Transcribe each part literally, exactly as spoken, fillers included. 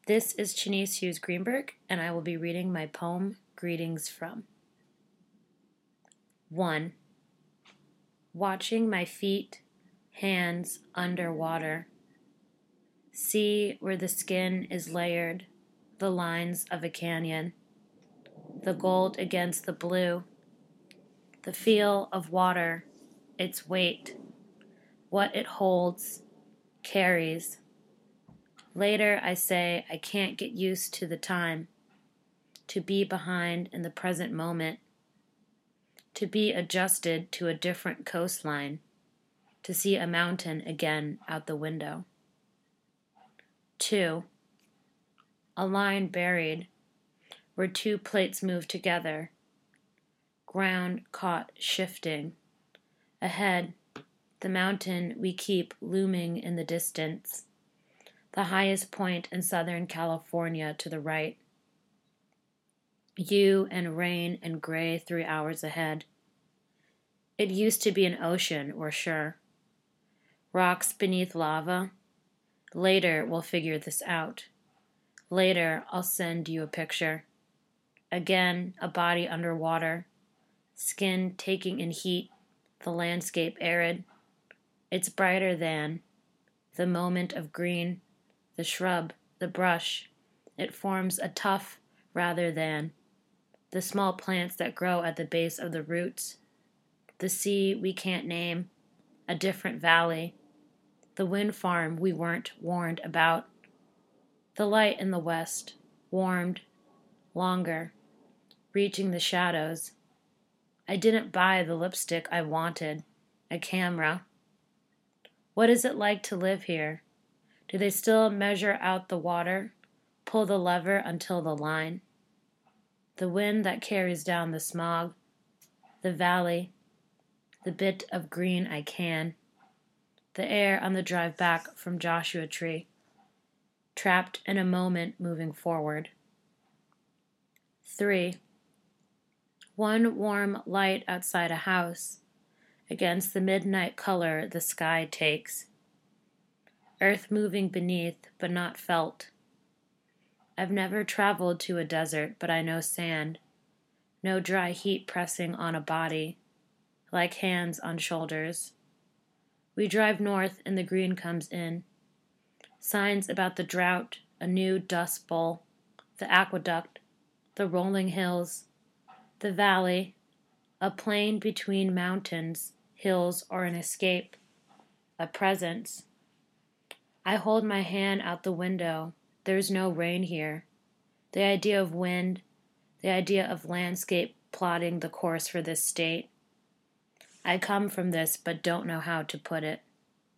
This is Chenice Hughes Greenberg, and I will be reading my poem, Greetings From. one. Watching my feet, hands underwater. See where the skin is layered, the lines of a canyon, the gold against the blue, the feel of water, its weight, what it holds, carries. Later I say I can't get used to the time, to be behind in the present moment, to be adjusted to a different coastline, to see a mountain again out the window. Two, a line buried, where two plates move together, ground caught shifting. Ahead, the mountain we keep looming in the distance, the highest point in Southern California to the right. You and rain and gray three hours ahead. It used to be an ocean, we're sure. Rocks beneath lava. Later we'll figure this out. Later I'll send you a picture. Again, a body underwater. Skin taking in heat, the landscape arid. It's brighter than the moment of green, the shrub, the brush. It forms a tuff rather than the small plants that grow at the base of the roots. The sea we can't name, a different valley. The wind farm we weren't warned about. The light in the west, warmed, longer, reaching the shadows. I didn't buy the lipstick I wanted, a camera. What is it like to live here? Do they still measure out the water, pull the lever until the line? The wind that carries down the smog, the valley, the bit of green I can, the air on the drive back from Joshua Tree, trapped in a moment moving forward. Three, one warm light outside a house, against the midnight color the sky takes. Earth moving beneath, but not felt. I've never traveled to a desert, but I know sand. No dry heat pressing on a body, like hands on shoulders. We drive north and the green comes in. Signs about the drought, a new dust bowl, the aqueduct, the rolling hills, the valley, a plain between mountains, hills, or an escape, a presence. I hold my hand out the window. There's no rain here. The idea of wind, the idea of landscape plotting the course for this state. I come from this but don't know how to put it.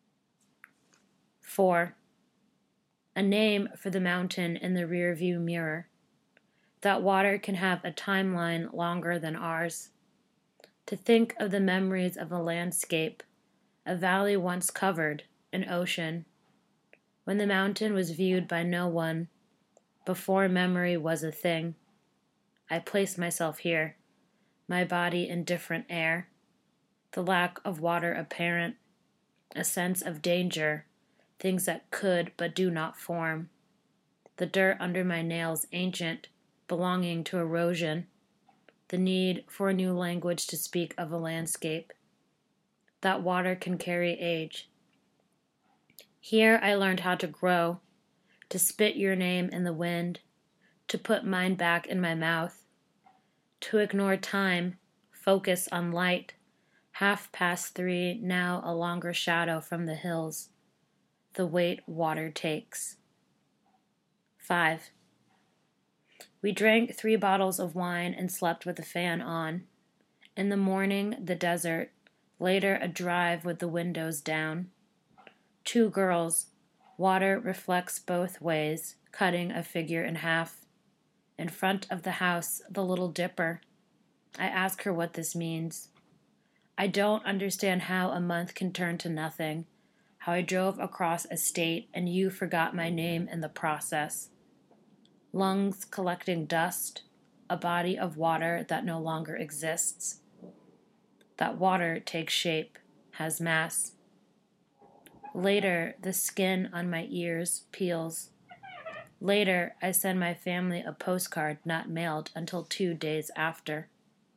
Four, a name for the mountain in the rearview mirror. That water can have a timeline longer than ours. To think of the memories of a landscape, a valley once covered, an ocean, when the mountain was viewed by no one, before memory was a thing. I place myself here, my body in different air, the lack of water apparent, a sense of danger, things that could but do not form, the dirt under my nails ancient, belonging to erosion, the need for a new language to speak of a landscape. That water can carry age. Here I learned how to grow, to spit your name in the wind, to put mine back in my mouth, to ignore time, focus on light, half past three, now a longer shadow from the hills, the weight water takes. Five. We drank three bottles of wine and slept with the fan on. In the morning, the desert, later a drive with the windows down. Two girls. Water reflects both ways, cutting a figure in half. In front of the house, the Little Dipper. I ask her what this means. I don't understand how a month can turn to nothing, how I drove across a state and you forgot my name in the process. Lungs collecting dust, a body of water that no longer exists. That water takes shape, has mass. Later, the skin on my ears peels. Later, I send my family a postcard not mailed until two days after.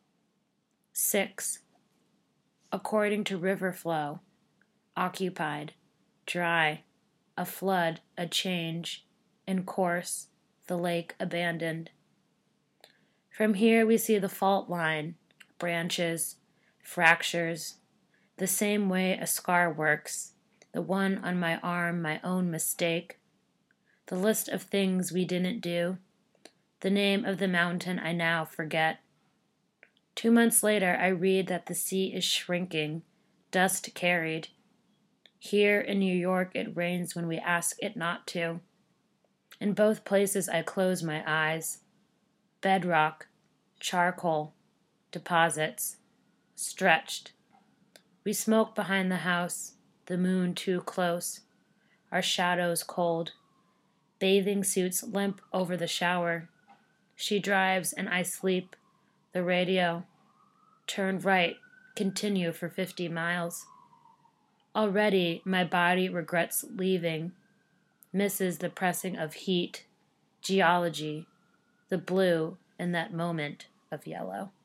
six. According to river flow, occupied, dry, a flood, a change, in course, the lake abandoned. From here we see the fault line, branches, fractures, the same way a scar works, the one on my arm my own mistake, the list of things we didn't do, the name of the mountain I now forget. Two months later I read that the sea is shrinking, dust carried. Here in New York it rains when we ask it not to. In both places I close my eyes. Bedrock, charcoal, deposits, stretched. We smoke behind the house, the moon too close, our shadows cold. Bathing suits limp over the shower. She drives and I sleep. The radio. Turn right, continue for fifty miles. Already my body regrets leaving, misses the pressing of heat, geology, the blue in that moment of yellow.